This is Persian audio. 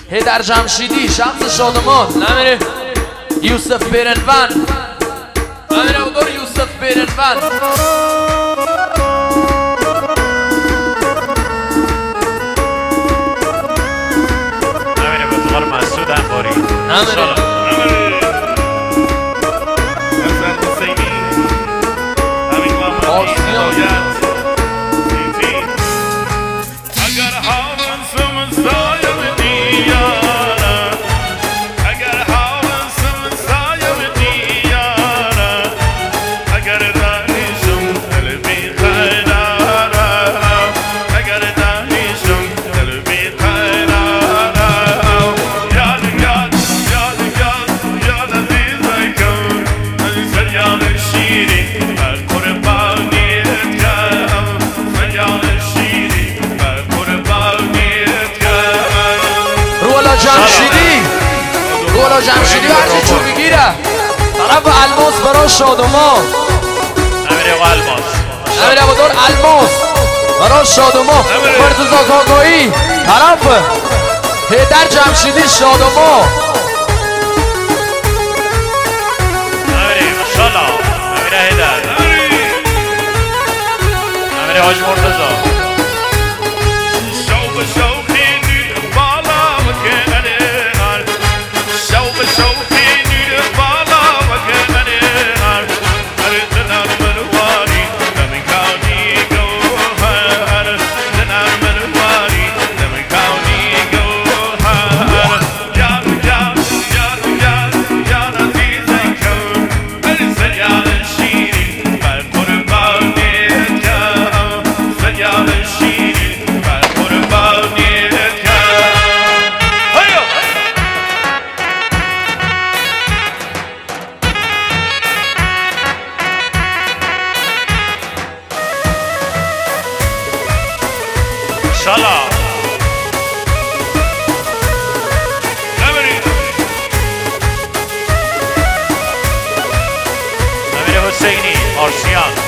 هیدر جمشیدی شمس شادمان نمیره یوسف بیرنوند نمیره و دور یوسف بیرنوند نمیره به دور مسعود انباری نمیره گولا جمشیدی هرچی چون میگیره طرف الماس برای شادمان نمیره و الماس نمیره با دور الماس برای شادمان مرتضا کاکایی طرف هیدر جمشیدی شادمان نمیره ماشالله نمیره هیدر نمیره حاج مرتضا ماشالله نمیره حسینی آرسیان